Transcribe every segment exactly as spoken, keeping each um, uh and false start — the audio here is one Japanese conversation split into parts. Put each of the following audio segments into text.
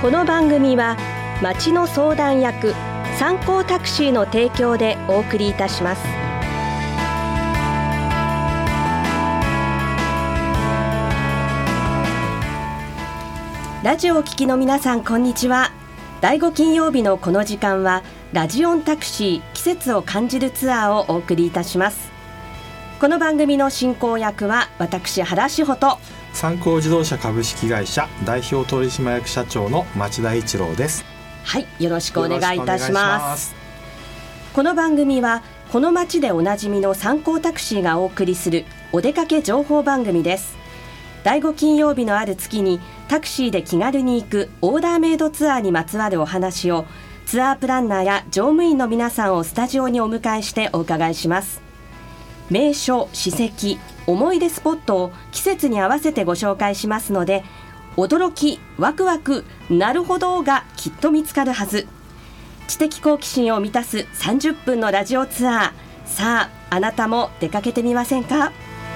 この番組は町の相談役三幸タクシーの提供でお送りいたします。ラジオを聞きの皆さん、こんにちは。だいご金曜日のこの時間はラジオンタクシー季節を感じるツアーをお送りいたします。この番組の進行役は私原志保と三幸自動車株式会社代表取締役社長の町田一郎です。 はい、よろしくお願いいたします。この番組はこの町でおなじみの三幸タクシーがお送りするお出かけ情報番組です。だいご金曜日のある月にタクシーで気軽に行くオーダーメイドツアーにまつわるお話をツアープランナーや乗務員の皆さんをスタジオにお迎えしてお伺いします。名所、史跡、思い出スポットを季節に合わせてご紹介しますので、驚き、ワクワク、なるほどがきっと見つかるはず。知的好奇心を満たすさんじゅっぷんのラジオツアー。さあ、あなたも出かけてみませんか？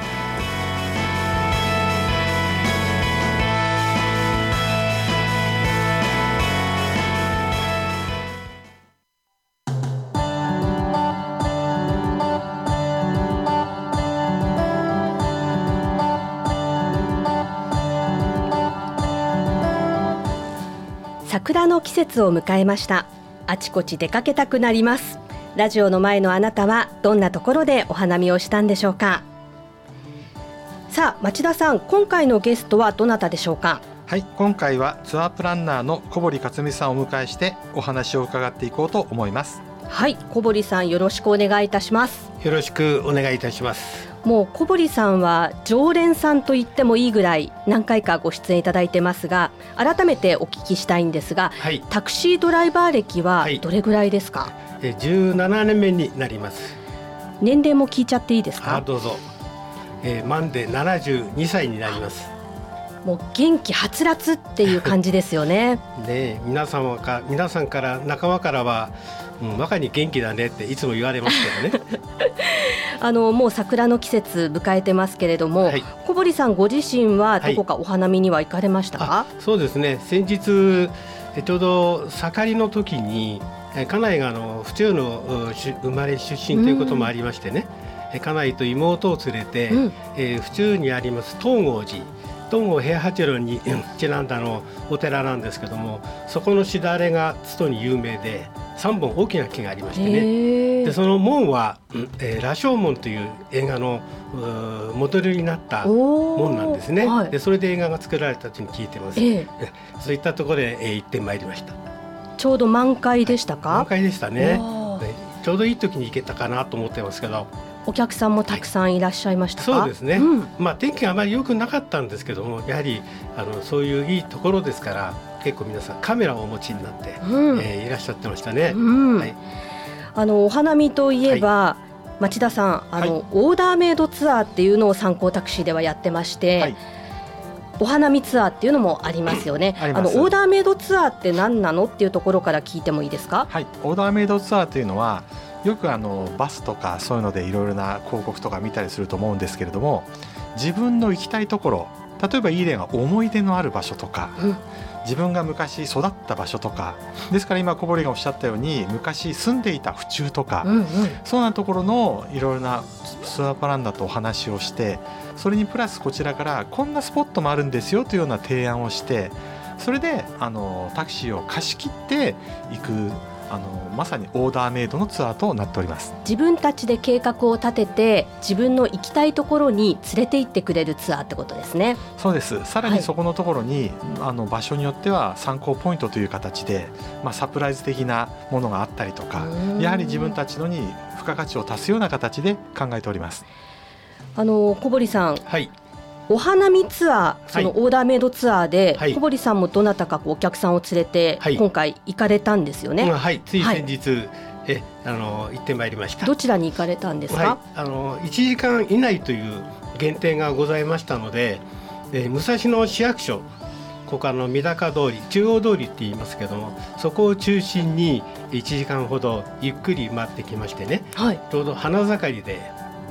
桜の季節を迎えました。あちこち出かけたくなります。ラジオの前のあなたはどんなところでお花見をしたんでしょうか？さあ、町田さん、今回のゲストはどなたでしょうか？ はい、今回はツアープランナーの小堀克美さんをお迎えしてお話を伺っていこうと思います。 はい、小堀さん、よろしくお願いいたします。 よろしくお願いいたします。 もう小堀さんは常連さんと言ってもいいぐらい何回かご出演いただいてますが、改めてお聞きしたいんですが、はい、タクシードライバー歴はどれぐらいですか？ はい、じゅうななねんめになります。 年齢も聞いちゃっていいですか？ あ、どうぞ。えー、満でななじゅうにさいになります。 もう元気はつらつっていう感じですよね。 ね、皆様か皆さんから仲間からは、うん、若に元気だねっていつも言われますけどね。 あのもう桜の季節迎えてますけれども、はい、小堀さんご自身はどこかお花見には行かれましたか？ はい、そうですね、先日ちょうど盛りの時に家内があの府中の生まれ出身ということもありましてね、家内と妹を連れて、うん、えー、府中にあります東郷寺、東郷平八郎にちなんだのお寺なんですけども、そこのしだれがつとに有名でさんぼん大きな木がありましてね、でその門は、えー、羅生門という映画のモデルになった門なんですね、はい、でそれで映画が作られたというふうに聞いてます、えー、そういったところで、えー、行ってまいりました。 ちょうど満開でしたか？ 満開でしたね。ちょうどいい時に行けたかなと思ってますけど、 お客さんもたくさんいらっしゃいましたか？ はい、そうですね、うん、まあ、天気があまり良くなかったんですけども、やはりあのそういういいところですから結構皆さんカメラをお持ちになって、うん、えー、いらっしゃってましたね、うん、はい、 あのお花見といえば、はい、町田さん、あの、はい、オーダーメイドツアーっていうのを三幸タクシーではやってまして、はい、お花見ツアーっていうのもありますよね。あのオーダーメイドツアーって何なのっていうところから聞いてもいいですか？ はい、オーダーメイドツアーというのはよくあのバスとかそういうのでいろいろな広告とか見たりすると思うんですけれども、自分の行きたいところ、例えばいい例が思い出のある場所とか、うん、自分が昔育った場所とかですから、今小堀がおっしゃったように昔住んでいた府中とか、うんうん、そうなところのいろいろなツアープランナーとお話をして、それにプラスこちらからこんなスポットもあるんですよというような提案をして、それであのタクシーを貸し切って行く、あのまさにオーダーメイドのツアーとなっております。 自分たちで計画を立てて自分の行きたいところに連れて行ってくれるツアーってことですね。 そうです。さらにそこのところに、はい、あの場所によっては参考ポイントという形で、まあ、サプライズ的なものがあったりとか、やはり自分たちのに付加価値を足すような形で考えております。 あの小堀さん、 はい、 お花見ツアー、そのオーダーメイドツアーで、はい、小堀さんもどなたかお客さんを連れて、はい、今回行かれたんですよね。 うん、はい、つい先日、はい、えあの行ってまいりました。 どちらに行かれたんですか？ はい、あのいちじかん以内という限定がございましたので、え武蔵野市役所、ここあの三鷹通り、中央通りって言いますけども、そこを中心にいちじかんほどゆっくり待ってきましてね、はい、ちょうど花盛りでもうと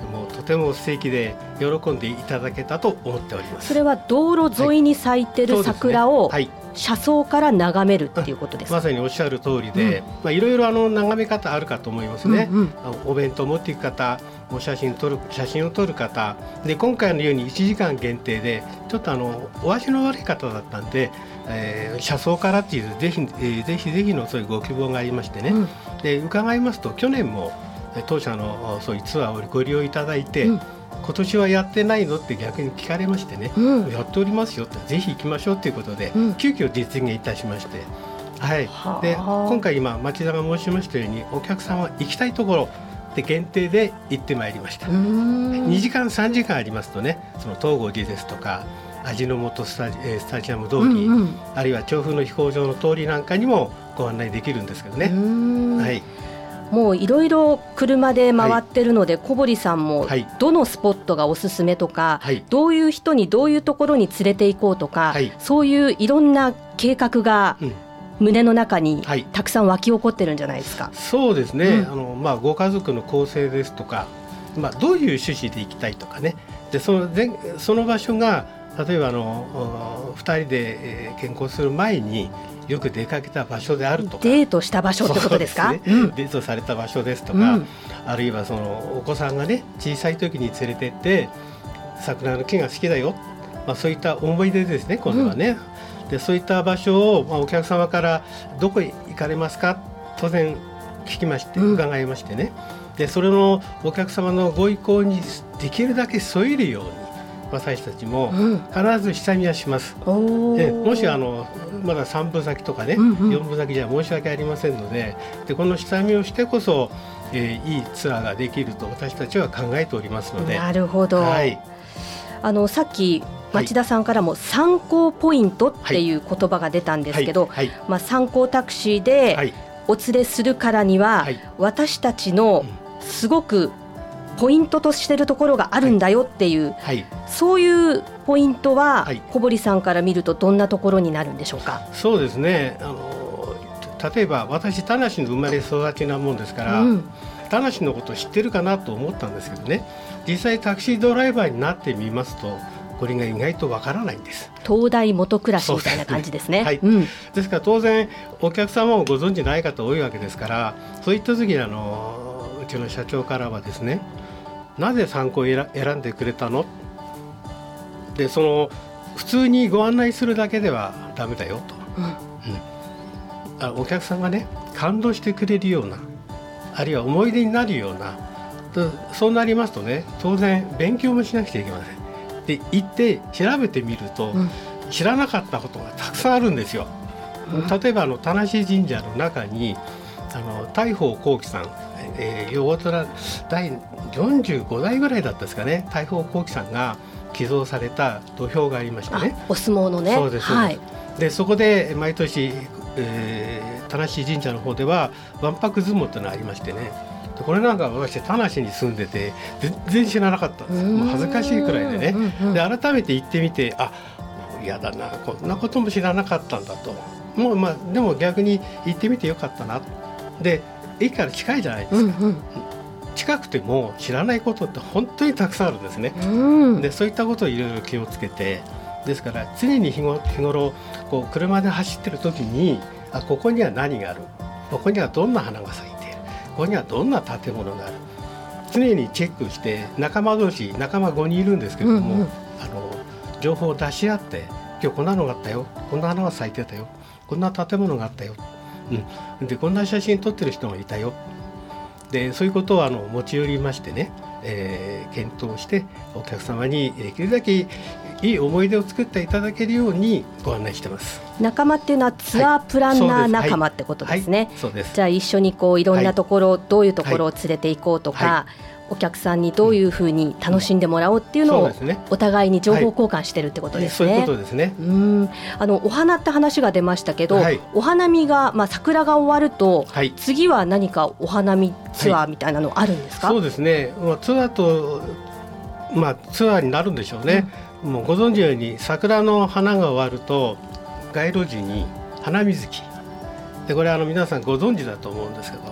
ても素敵で喜んでいただけたと思っております。 それは道路沿いに咲いてる桜を、はい、車窓から眺めるっていうことですか？ まさにおっしゃる通りで、うん、まあ、いろいろあの眺め方あるかと思いますね、うんうん、お弁当を持っていく方、お写真撮る写真を撮る方で、今回のようにいちじかん限定でちょっとあのお足の悪い方だったんで、えー、車窓からっていうぜひ、えー、ぜひぜひのそういうご希望がありましてね、うん、で伺いますと去年も当社のそういうツアーをご利用いただいて、うん、今年はやってないのって逆に聞かれましてね、うん、やっておりますよってぜひ行きましょうということで、うん、急遽実現いたしまして、はい、で今回今町田が申しましたようにお客さんは行きたいところで限定で行ってまいりました。にじかんさんじかんありますとね、その東郷寺ですとか味の素スタジ、スタジアム通り、うんうん、あるいは調布の飛行場の通りなんかにもご案内できるんですけどね。はい、 もういろいろ車で回ってるので、はい、小堀さんもどのスポットがおすすめとか、はい、どういう人にどういうところに連れて行こうとか、はい、そういういろんな計画が胸の中にたくさん湧き起こってるんじゃないですか？はい、 そうですね、うん、あのまあ、ご家族の構成ですとか、まあ、どういう趣旨で行きたいとかね、で そ, のでその場所が例えばあのふたりで健康する前によく出かけた場所であるとか、 デートした場所ってことですか？ そうですね、うん、デートされた場所ですとか、うん、あるいはそのお子さんがね小さい時に連れてって桜の木が好きだよ、まあ、そういった思い出ですね今度はね、うん、でそういった場所を、まあ、お客様からどこへ行かれますか当然聞きまして伺いましてね、うん、でそれのお客様のご意向にできるだけ添えるように私たちも必ず下見はします、うん、でもしあのまださんぶ先とかね、うんうん、よんぶ先じゃ申し訳ありませんの で, でこの下見をしてこそ、えー、いいツアーができると私たちは考えておりますので。 なるほど、はい、あのさっき町田さんからも参考ポイントっていう言葉が出たんですけど、はいはいはい、まあ、参考タクシーでお連れするからには、はい、私たちのすごくポイントとしてるところがあるんだよっていう、はいはい、そういうポイントは、はい、小堀さんから見るとどんなところになるんでしょうか？ そうですね、あの例えば私田無の生まれ育ちなもんですから、うん、田無のことを知ってるかなと思ったんですけどね、実際タクシードライバーになってみますとこれが意外とわからないんです。 東大元暮らしみたいな感じですね。 はい、うん、ですから当然お客様もご存知ない方多いわけですから、そういった時にあのうちの社長からはですね、なぜ参考を選んでくれたので、その普通にご案内するだけではダメだよと、うんうん、あお客さんがね感動してくれるような、あるいは思い出になるような、そうなりますとね当然勉強もしなくちゃいけません。で行って調べてみると、うん、知らなかったことがたくさんあるんですよ、うん、例えばあの田無神社の中にあの大宝幸喜さん、えー、大虎だいよんじゅうごだいぐらいだったですかね、大宝幸喜さんが寄贈された土俵がありましたね。 お相撲のね。 そうです、はい、でそこで毎年、えー、田無神社の方ではわんぱく相撲というのがありましてね、これなんか私田無に住んでて全然知らなかったんです。もう恥ずかしいくらいでね、うんうん、で改めて行ってみて、あ嫌だなこんなことも知らなかったんだと、もう、まあ、でも逆に行ってみてよかったな。で駅から近いじゃないですか、うんうん、近くても知らないことって本当にたくさんあるんですね、うん、でそういったことをいろいろ気をつけて、ですから常に日頃、日頃こう車で走ってる時に、あここには何がある、ここにはどんな花が咲いている、ここにはどんな建物がある、常にチェックして仲間同士、仲間ごにんいるんですけども、うんうん、あの情報を出し合って、今日こんなのがあったよ、こんな花が咲いてたよ、こんな建物があったよ、うん、でこんな写真撮ってる人がいたよ、でそういうことをあの持ち寄りましてね、えー、検討してお客様にできるだけいい思い出を作っていただけるようにご案内してます。 仲間っていうのはツアープランナー仲間ってことですね。 そうです。 じゃあ一緒にこういろんなところ、はい、どういうところを連れて行こうとか、はい、お客さんにどういうふうに楽しんでもらおうっていうのをお互いに情報交換してるってことですね。 はい、そういうことですね。 うん、あのお花って話が出ましたけど、はい、お花見が、まあ、桜が終わると、はい、次は何かお花見ツアーみたいなのあるんですか？ はい、そうですね、まあ、ツアーと、まあ、ツアーになるんでしょうね、うん、もうご存知のように桜の花が終わると街路樹に花水木で、これはあの皆さんご存知だと思うんですけど、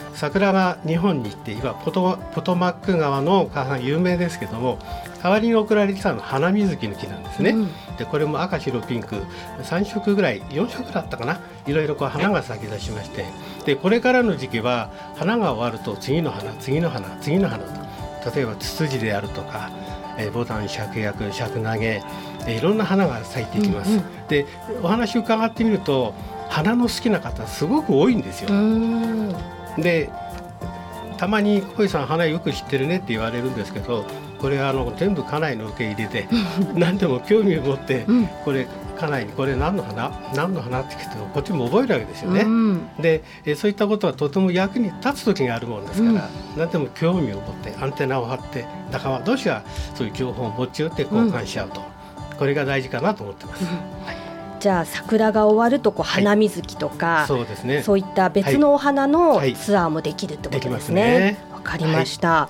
桜が日本に行って今ポト、ポトマック川の河岸有名ですけども、代わりに送られてきたのは花水木の木なんですね、うん、でこれも赤白ピンクさん色ぐらいよん色だったかな、いろいろこう花が咲き出しまして、でこれからの時期は花が終わると次の花次の花次の花と、例えばツツジであるとか、えー、ボタン、芍薬、シャクナゲ、えー、いろんな花が咲いていきます、うんうん、でお話伺ってみると花の好きな方すごく多いんですよ。でたまに小井さん花よく知ってるねって言われるんですけど、これはあの全部家内の受け入れで何でも興味を持って、うん、これ家内にこれ何の花何の花って聞くとこっちも覚えるわけですよね、うん、でえそういったことはとても役に立つ時があるものですから、うん、何でも興味を持ってアンテナを張って仲間同士がそういう情報を持ち寄って交換し合うと、うん、これが大事かなと思ってます、うん、はい。 じゃあ桜が終わるとこう花水木とか、はい、そうですね、そういった別のお花のツアーもできるってことですね。わかりました、はい、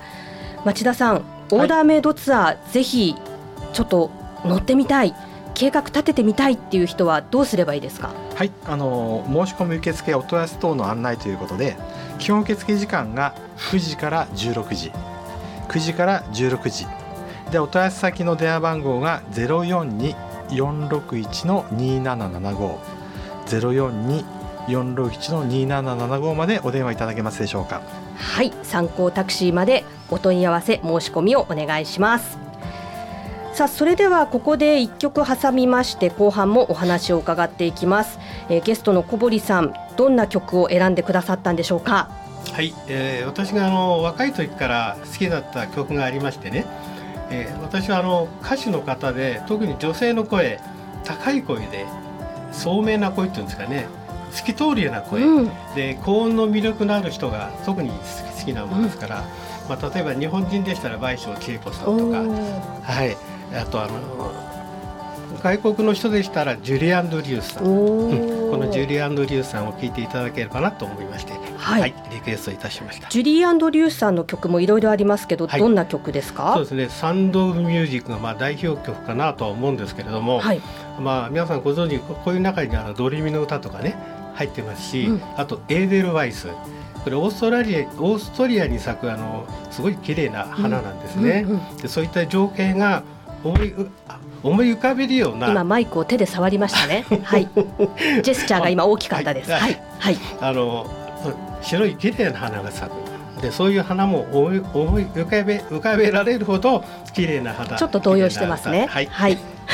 町田さん、オーダーメイドツアー、はい、ぜひちょっと乗ってみたい、計画立ててみたいっていう人はどうすればいいですか？ はい、あの申し込み受付お問い合わせ等の案内ということで、基本受付時間がくじからじゅうろくじ、くじからじゅうろくじで、お問い合わせ先の電話番号が ゼロよんに よんろくいち にななななご ゼロよんに よんろくいち にななななごまでお電話いただけますでしょうか？ はい、参考タクシーまでお問い合わせ申し込みをお願いします。さあ、それではここでいっきょく挟みまして後半もお話を伺っていきます、えー、ゲストの小堀さん、どんな曲を選んでくださったんでしょうか？ はい、えー、私があの若い時から好きだった曲がありましてね、えー、私はあの歌手の方で特に女性の声、高い声で聡明な声っていうんですかね、透き通るような声、うん、で高音の魅力のある人が特に好き、好きなものですから、うん、まあ、例えば日本人でしたら倍賞千恵子さんとか、はい、あとあの外国の人でしたらジュリー・アンドリュースさん、うん、このジュリー・アンドリュースさんを聴いていただければなと思いまして、はいはい、リクエストいたしました。 ジュリー・アンドリュースさんの曲もいろいろありますけど、はい、どんな曲ですか？ そうですね、サウンド・オブ・ミュージックがまあ代表曲かなとは思うんですけれども、はい、まあ、皆さんご存知、こういう中にあのドレミの歌とかね入ってますし、うん、あとエーデルワイス、これオーストラリア、オーストリアに咲くあのすごい綺麗な花なんですね、うんうんうん、でそういった情景が思い、思い浮かべるような、 今マイクを手で触りましたねはい、ジェスチャーが今大きかったです、はいはいはい、 あの白い綺麗な花が咲く、でそういう花も思い、思い浮かべ、浮かべられるほど綺麗な花、 ちょっと動揺してますね、はい、はい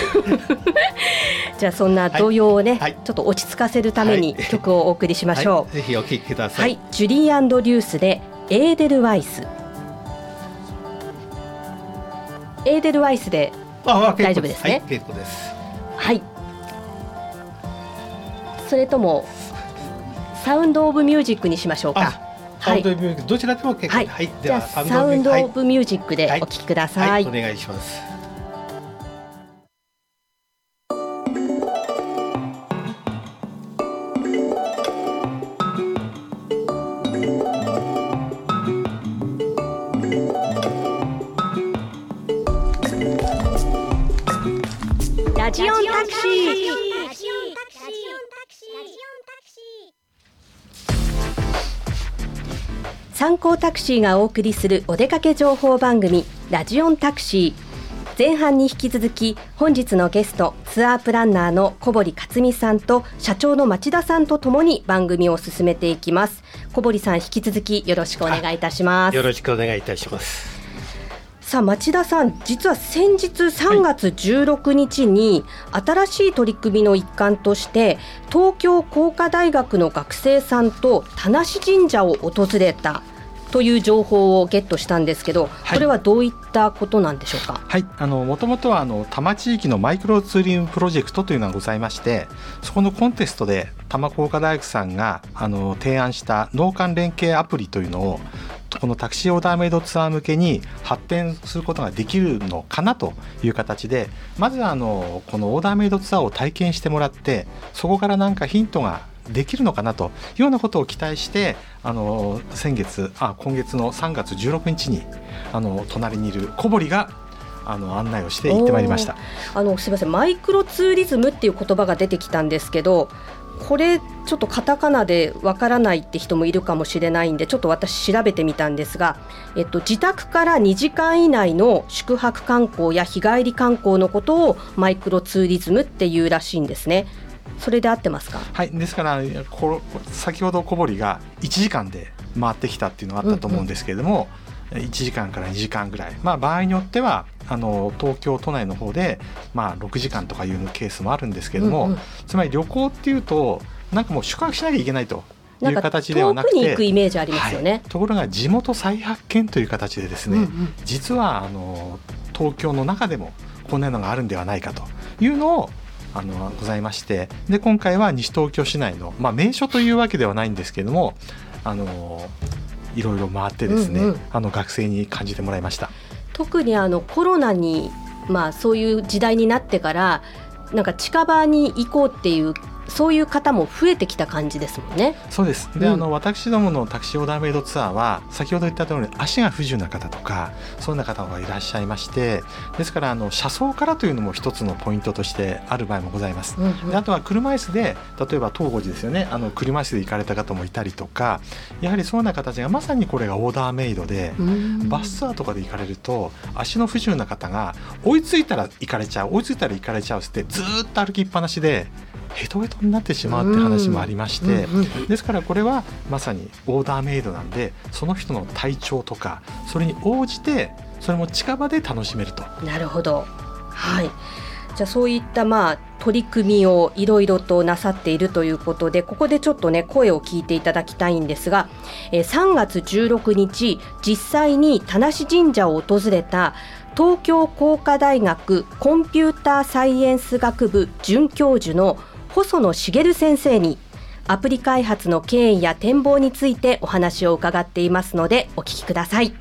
じゃあそんな動揺をね、はいはい、ちょっと落ち着かせるために曲をお送りしましょう、はい、 ぜひお聴きください、はい、 ジュリー・アンドリュースでエーデルワイス。エーデルワイスで大丈夫ですね。 はい、結構です。 はい。それともサウンドオブミュージックにしましょうか。 サウンドオブミュージック、どちらでも結構。 はい。はい、ではサウンドオブミュージックでお聴きください。 はいはい、お願いします。 ラジオンタクシー。参考タクシーがお送りするお出かけ情報番組ラジオンタクシー。前半に引き続き本日のゲスト、ツアープランナーの小堀克美さんと社長の町田さんとともに番組を進めていきます。小堀さん、引き続きよろしくお願いいたします。 よろしくお願いいたします。 さあ、町田さん、実は先日さんがつじゅうろくにちに新しい取り組みの一環として東京工科大学の学生さんと田無神社を訪れたという情報をゲットしたんですけど、これはどういったことなんでしょうか？ はい、あのもともとはあの多摩地域のマイクロツーリングプロジェクトというのがございまして、そこのコンテストで多摩工科大学さんがあの提案した農間連携アプリというのをこのタクシーオーダーメイドツアー向けに発展することができるのかなという形で、まずあのこのオーダーメイドツアーを体験してもらって、そこから何かヒントができるのかなというようなことを期待して、あの先月あ今月のさんがつじゅうろくにちにあの隣にいる小堀があの案内をして行ってまいりました。 あのすみません、マイクロツーリズムっていう言葉が出てきたんですけど、 これちょっとカタカナでわからないって人もいるかもしれないんで、ちょっと私調べてみたんですが、えっと、自宅からにじかん以内の宿泊観光や日帰り観光のことをマイクロツーリズムっていうらしいんですね。それで合ってますか？ はい、ですからこ先ほど小堀がいちじかんで回ってきたっていうのがあったと思うんですけれども、うんうん、いちじかんからにじかんぐらい、まあ、場合によってはあの東京都内の方で、まあ、ろくじかんとかいうケースもあるんですけれども、うんうん、つまり旅行っていうとなんかもう宿泊しなきゃいけないという形ではなくて、 遠くに行くイメージありますよね、はい、 ところが地元再発見という形でですね、うんうん、実はあの東京の中でもこんなのがあるんではないかというのをあのございまして、で今回は西東京市内の、まあ、名所というわけではないんですけれども、あのいろいろ回ってですね、うんうん、あの学生に感じてもらいました。 特にあのコロナに、まあ、そういう時代になってからなんか近場に行こうっていうそういう方も増えてきた感じですもんね。 そうです。で、うん、あの私どものタクシーオーダーメイドツアーは先ほど言った通り足が不自由な方とかそんな方がいらっしゃいまして、ですからあの車窓からというのも一つのポイントとしてある場合もございます、うんうん、であとは車椅子で例えば東郷寺ですよね、あの車椅子で行かれた方もいたりとか、やはりそうな形がまさにこれがオーダーメイドで、バスツアーとかで行かれると足の不自由な方が追いついたら行かれちゃう追いついたら行かれちゃうってずっと歩きっぱなしでヘトヘトになってしまうって話もありまして、うんうんうん、ですからこれはまさにオーダーメイドなんで、その人の体調とかそれに応じてそれも近場で楽しめると。 なるほど、はい、じゃあそういったまあ取り組みをいろいろとなさっているということで、ここでちょっとね声を聞いていただきたいんですが、えー、さんがつじゅうろくにち実際に田無神社を訪れた東京工科大学コンピューターサイエンス学部准教授の細野茂先生にアプリ開発の経緯や展望についてお話を伺っていますのでお聞きください。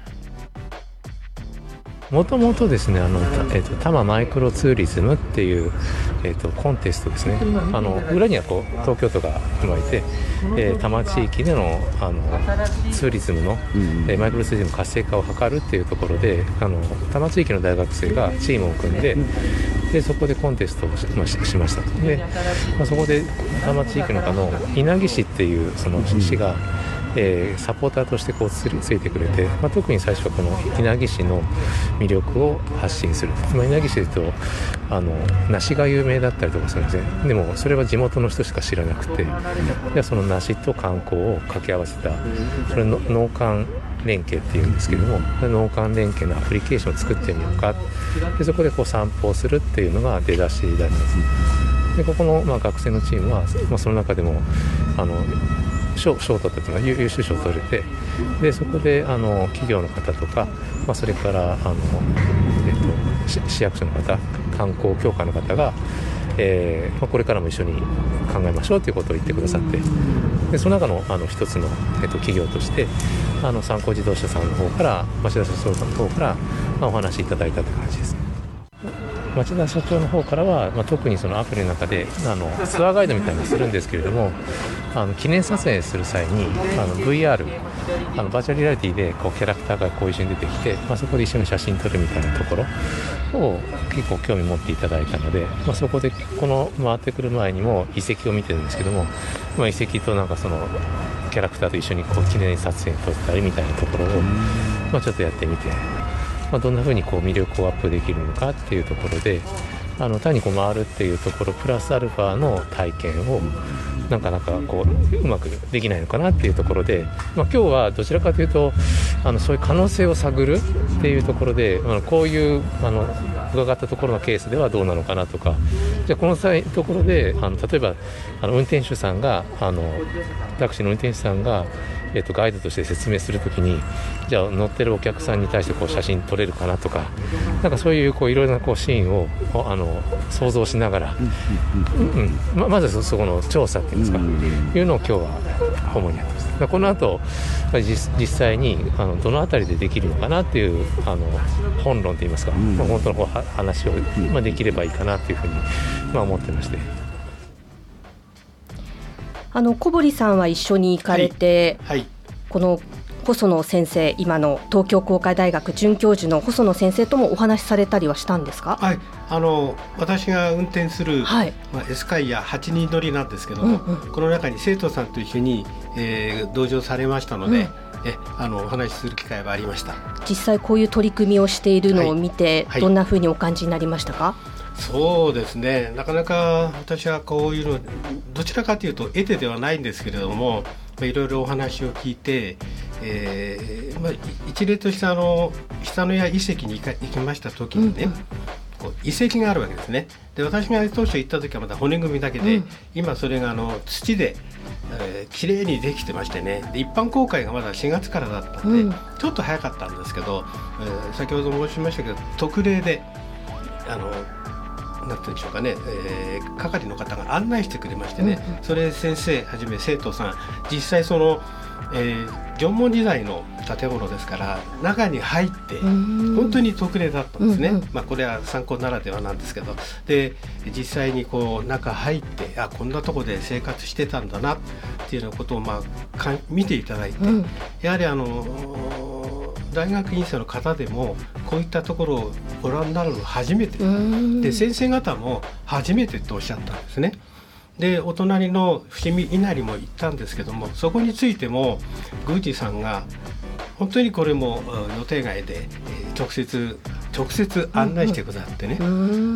もともとですね、あの、えーと、多摩マイクロツーリズムっていう、えーと、コンテストですね。あの裏にはこう東京都が含まれて、えー、多摩地域での、あのツーリズムの、うん、えー、マイクロツーリズム活性化を図るっていうところで、あの多摩地域の大学生がチームを組んで、でそこでコンテストを し,、まあ、し, しましたと。で、まあ、そこで多摩地域の中の稲城市っていうその市が、えー、サポーターとしてこう つ, ついてくれて、まあ、特に最初はこの稲城市の魅力を発信する。まあ、稲城市でいうとあの梨が有名だったりとかするんですね。でもそれは地元の人しか知らなくて、でその梨と観光を掛け合わせたそれの農間連携っていうんですけども、農間連携のアプリケーションを作ってみようか。でそこでこう散歩をするっていうのが出だしだったんです。でここの、まあ、学生のチームは、まあ、その中でもあの賞, 賞を取ったというのは優秀賞を取れて、でそこであの企業の方とか、まあ、それからあの、えっと、市役所の方、観光協会の方が、えーまあ、これからも一緒に考えましょうということを言ってくださって、でその中のあの一つの、えっと、企業としてあの三幸自動車さんの方から町田社長さんの方から、まあ、お話しいただいたという感じです。町田社長の方からは、まあ、特にそのアプリの中であのツアーガイドみたいにするんですけれども、あの記念撮影する際にあの ブイアール あのバーチャルリアリティでこうキャラクターがこう一緒に出てきて、まあ、そこで一緒に写真撮るみたいなところを結構興味持っていただいたので、まあ、そこでこの回ってくる前にも遺跡を見てるんですけども、まあ、遺跡となんかそのキャラクターと一緒にこう記念撮影撮ったりみたいなところを、まあ、ちょっとやってみて、まあ、どんな風にこう魅力をアップできるのかっていうところで、あの単にこう回るっていうところプラスアルファの体験をなかなかこううまくできないのかなっていうところで、まあ、今日はどちらかというとあのそういう可能性を探るっていうところで、あのこういうあの伺ったところのケースではどうなのかなとか、じゃあこの際ところであの例えばあの運転手さんがあのタクシーの運転手さんがえっと、ガイドとして説明するときに、じゃあ乗ってるお客さんに対してこう写真撮れるかなとか、なんかそういうこういろいろなこうシーンをあの想像しながら、うんうんま、まず そ, そこの調査っていうんですか、いうのを今日は主にやってます。この後 実, 実際にあのどのあたりでできるのかなっていうあの本論といいますか、まあ、本当のこう話を、まあ、できればいいかなというふうに、まあ、思ってまして。 あの小堀さんは一緒に行かれて、はいはい、この細野先生、今の東京工科大学准教授の細野先生ともお話しされたりはしたんですか？ はい、あの私が運転する、はい、まあ、エスカイアはちにん乗りなんですけども、うんうん、この中に生徒さんと一緒に、えー、同乗されましたので、うん、えあのお話しする機会がありました。 実際こういう取り組みをしているのを見て、はいはい、どんなふうにお感じになりましたか？ そうですね、なかなか私はこういうのどちらかというと得てではないんですけれども、いろいろお話を聞いて、えーまあ、一例としてあの久野谷遺跡に行か行きました時にね、うんうん、こう遺跡があるわけですね。で、私が当初行った時はまだ骨組みだけで、うん、今それがあの土でえー、きれいにできてましてね、で一般公開がまだしがつからだったんで、うん、ちょっと早かったんですけど、えー、先ほど申しましたけど特例であのなんて言うんでしょうかね、えー、係の方が案内してくれましてね、うんうん、それ先生はじめ生徒さん実際その、えー、縄文時代の建物ですから中に入って本当に特例だったんですね、うんうん、まあ、これは参考ならではなんですけど、で実際にこう中入ってあこんなとこで生活してたんだなっていうようなことを、まあ、か見ていただいて、うん、やはりあの大学院生の方でもこういったところをご覧になるの初めてで、先生方も初めてとおっしゃったんですね。でお隣の伏見稲荷も行ったんですけども、そこについても宮司さんが本当にこれも予定外で直接直接案内してくださってね、うん、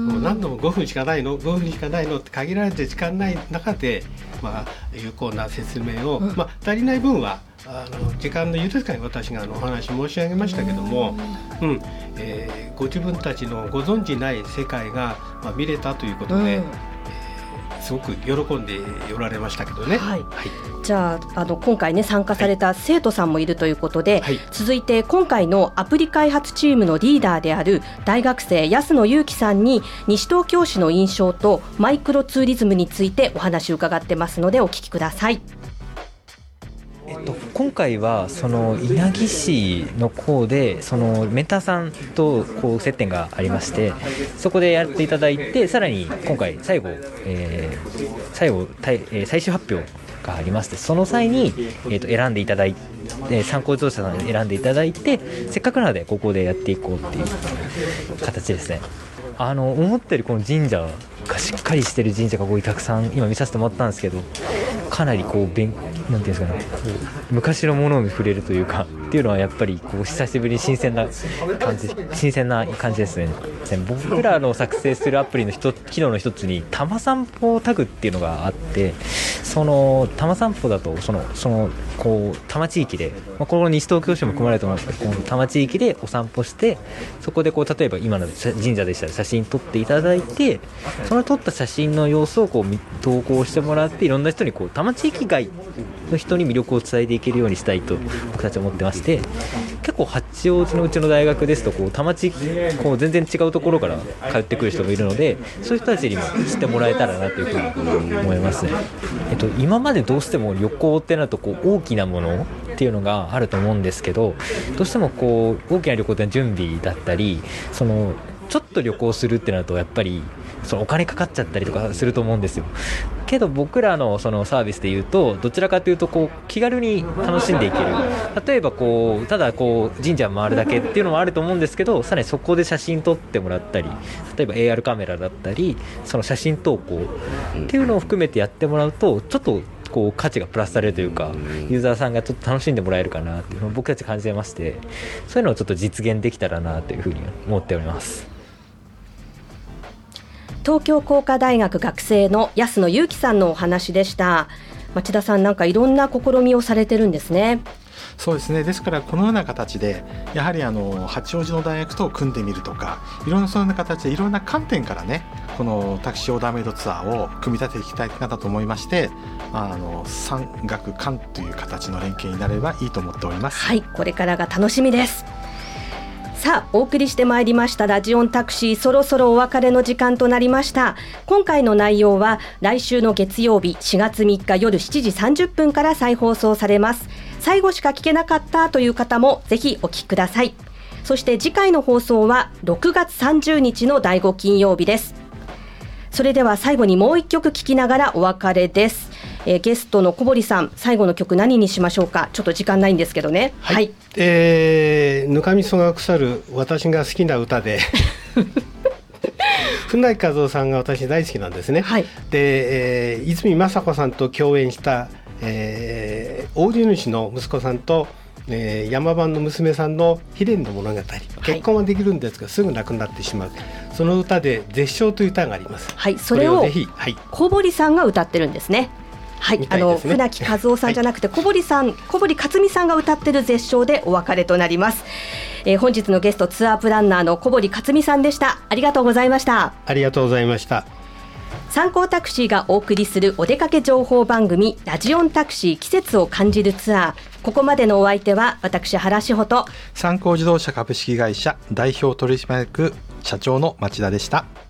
もう何度もごふんしかないのごふんしかないのって限られて時間ない中で、まあ、有効な説明を、うん、まあ、足りない分はあの時間の許すかに私があのお話申し上げましたけども、うんえー、ご自分たちのご存じない世界が、まあ、見れたということで、うん、すごく喜んでおられましたけどね、はいはい、 じゃあ、あの今回ね参加された生徒さんもいるということで、はい、続いて今回のアプリ開発チームのリーダーである大学生安野祐樹さんに西東京市の印象とマイクロツーリズムについてお話を伺ってますのでお聞きください。 えっと、今回はその稲城市の方でそのメンターさんとこう接点がありまして、そこでやっていただいて、さらに今回最後、えー、最後最終発表がありまして、その際に、えー、と選んでいただいて参考調査さんに選んでいただいて、せっかくなのでここでやっていこうっていう形ですね。あの思ったよりこの神社がしっかりしてる神社がこうたくさん今見させてもらったんですけど、かなりこう勉なんていうんですかね、昔のものに触れるというかっていうのはやっぱりこう久しぶりに新鮮な感じ新鮮な感じですね。僕らの作成するアプリの一機能の一つに多摩散歩タグっていうのがあって、その多摩散歩だとそのそのこう多摩地域で、まあ、この西東京市も含まれると思うんですけど、この多摩地域でお散歩して、そこでこう例えば今の神社でしたら写真撮っていただいて、その撮った写真の様子をこう投稿してもらって、いろんな人にこう多摩地域外の人に魅力を伝えていけるようにしたいと僕たちは思ってまして、結構八王子のうちの大学ですとこう多摩地域こう全然違うところから通ってくる人がいるので、そういう人たちにも知ってもらえたらなというふうに思いますね。えっと、今までどうしても旅行ってなるとこう大きなものっていうのがあると思うんですけど、どうしてもこう大きな旅行って準備だったり、そのちょっと旅行するってなるとやっぱりそのお金かかっちゃったりとかすると思うんですよ。けど僕らのそのサービスでいうと、どちらかというとこう気軽に楽しんでいける。例えばこうただこう神社回るだけっていうのもあると思うんですけど、さらにそこで写真撮ってもらったり、例えば エーアール カメラだったり、その写真投稿っていうのを含めてやってもらうと、ちょっとこう価値がプラスされるというか、ユーザーさんがちょっと楽しんでもらえるかなっていうのを僕たち感じてまして、そういうのをちょっと実現できたらなというふうに思っております。 東京工科大学学生の安野祐樹さんのお話でした。町田さん、なんかいろんな試みをされてるんですね。 そうですね。ですからこのような形でやはりあの八王子の大学と組んでみるとか、いろんなそんな形でいろんな観点からね、このタクシーオーダーメイドツアーを組み立てていきたいなと思いまして、あの産学官という形の連携になればいいと思っております。 はい、これからが楽しみです。さあ、お送りしてまいりましたラジオンタクシー、そろそろお別れの時間となりました。今回の内容は来週の月曜日しがつみっか夜しちじさんじゅっぷんから再放送されます。最後しか聞けなかったという方もぜひお聞きください。そして次回の放送はろくがつさんじゅうにちのだいご金曜日です。それでは最後にもう一曲聴きながらお別れです。 えー、ゲストの小堀さん、最後の曲何にしましょうか。ちょっと時間ないんですけどね。 はい、 はい、 えー、ぬかみそが腐る私が好きな歌で船木和夫さんが私大好きなんですね、はい、で、えー、泉雅子さんと共演した、えー、大地主の息子さんと、えー、山番の娘さんの悲恋の物語、結婚はできるんですが、はい、すぐ亡くなってしまう、その歌で絶唱という歌があります。 はい、それをぜひ、はい、 小堀さんが歌ってるんですね。はい、あの船木和夫さんじゃなくて小堀さん、はい、小堀克美さんが歌ってる絶唱でお別れとなります。えー、本日のゲストツアープランナーの小堀克美さんでした。ありがとうございました。 ありがとうございました。 参考タクシーがお送りするお出かけ情報番組ラジオンタクシー季節を感じるツアー、ここまでのお相手は私原志保と参考自動車株式会社代表取締役社長の町田でした。